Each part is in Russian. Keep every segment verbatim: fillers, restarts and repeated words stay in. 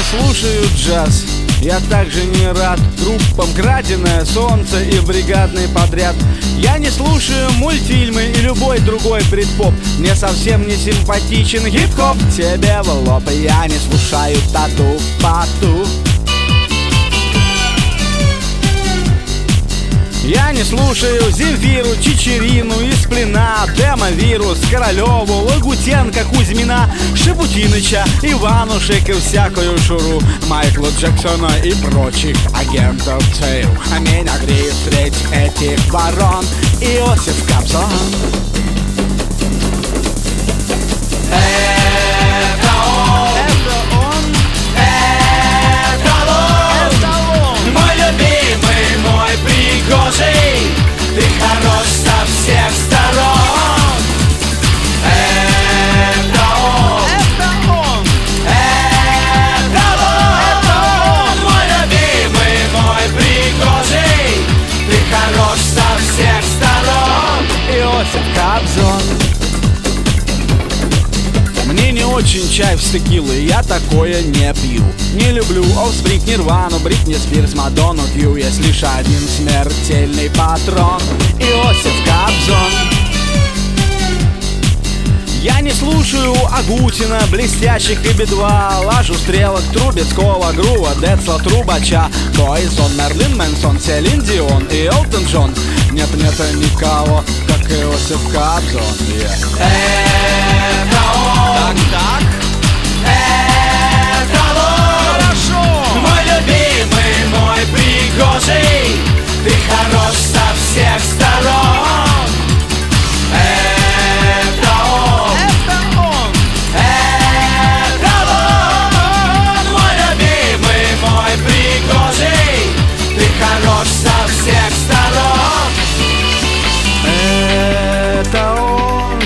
слушаю джаз. Я также не рад группам «Краденое солнце» и «Бригадный подряд». Я не слушаю мультфильмы и любой другой брит-поп. Мне совсем не симпатичен хип-хоп. Тебе в лоб, я не слушаю тату-пату. Я не слушаю Земфиру, Чичерину, Исплина, Демовирус, Королеву, Лагутенко, Кузьмина, Шебутиныча, Иванушек и всякую шуру, Майкла Джексона и прочих агентов ЦРУ. А меня греет средь этих ворон Иосиф Кобзон. Это он, Это он, это он, это он. мой любимый, мой пригожий, ты хорош со всех сторон. Это он, Это он, это он, мой любимый, мой пригожий, ты хорош со всех сторон. Иосиф Кобзон. Мне не очень чай в текилы, я такое не пью. Не люблю Offspring, Нирвану, Бритни Спирс, Мадонну, Кью. Есть лишь один смертельный патрон — Иосиф Кобзон. Я не слушаю Агутина, Блестящих и Би два, Лажу, Стрелок, Трубецкого, Грува, Децла, Трубача, Бойсон, Мерлин Мэнсон, Селин Дион и Элтон Джон. Нет, нет никого, как Иосиф Кобзон. Yeah. Это он, Так, это он, хорошо. мой любимый, мой пригожий, ты хорош со всех сторон. Это он, Это он, это он, мой любимый, мой пригожий, ты хорош со всех сторон. это он,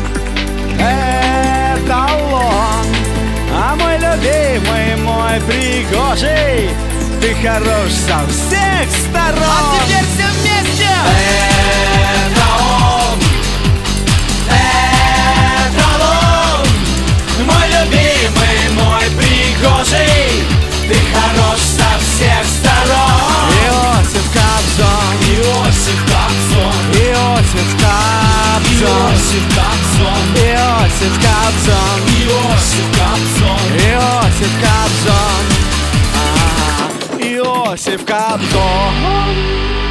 это он, а мой любимый, мой пригожий, ты хорош со всех сторон. А теперь все вместе. Это он, это он, мой любимый, мой пригожий, ты хорош со всех сторон. Иосиф Кобзон, Иосиф Кобзон, Иосиф Кобзон, Иосиф Кобзон, Иосиф Кобзон, Иосиф Кобзон. Иосиф Кобзон, а, Иосиф Кобзон.